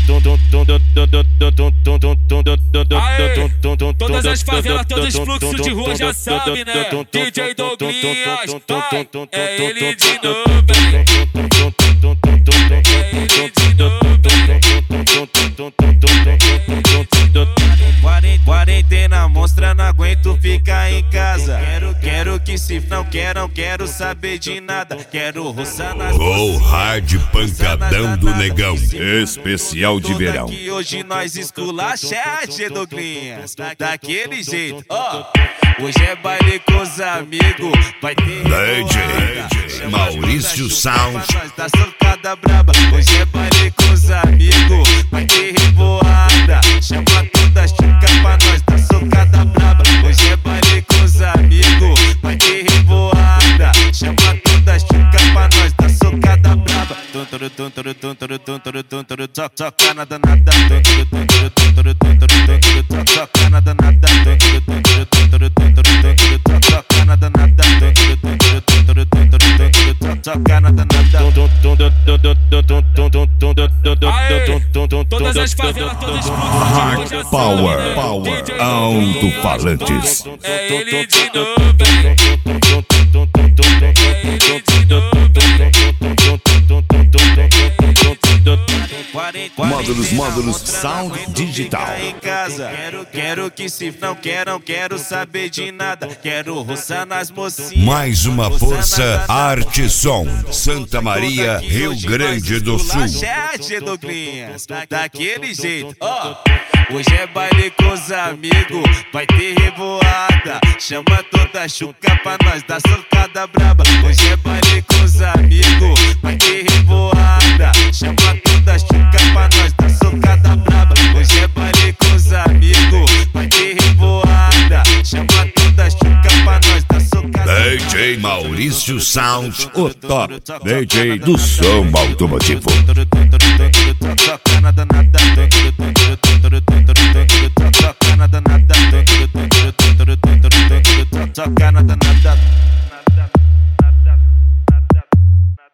Aê, todas as favelas, todos os fluxos de rua já sabe, né? DJ Douglinhas, vai, é ele de novo, hein? É ele de novo, Quarentena monstra, não aguento ficar em casa. Quero que se não quero saber de nada. Quero roçar nas Go hard pancadão do negão, especial de verão. Que hoje nós esculacha, Douglinhas, daquele jeito, ó. Hoje é baile com os amigos, vai ter DJ Maurício Sound. Nós da socada braba. Hoje é baile com os amigos, vai ter revoada. Chama toda chica pra nós da socada braba. Hoje é baile com os amigos, vai ter revoada. Chama toda chica pra nós da socada braba. Soca na danada. Soca na danada. Soca na danada. Soca na danada. aê, todas as favelas, todos os fluxos de rua já Power, sabe, né? power, DJ alto-falantes. Douglinhas, vai, é ele de novo, hein? É ele de novo, Módulos Sound Digital. Em casa. Quero que se não quero saber de nada. Quero roçar nas mocinhas. Mais uma força, Arte Som, Santa Maria, Rio Grande do Sul. Douglinhas, daquele jeito, ó. Hoje é baile com os amigos, vai ter revoada. Chama toda chuca pra nós da socada braba. Hoje é baile com os amigos, vai ter revoada. Chama toda chuca pra nós da socada braba. Hoje é baile com os amigos, vai ter revoada. Chama toda chuca pra nós da socada. DJ Maurício Sound, o top DJ do som automotivo. Soca na danada. Soca na danada. Soca na danada.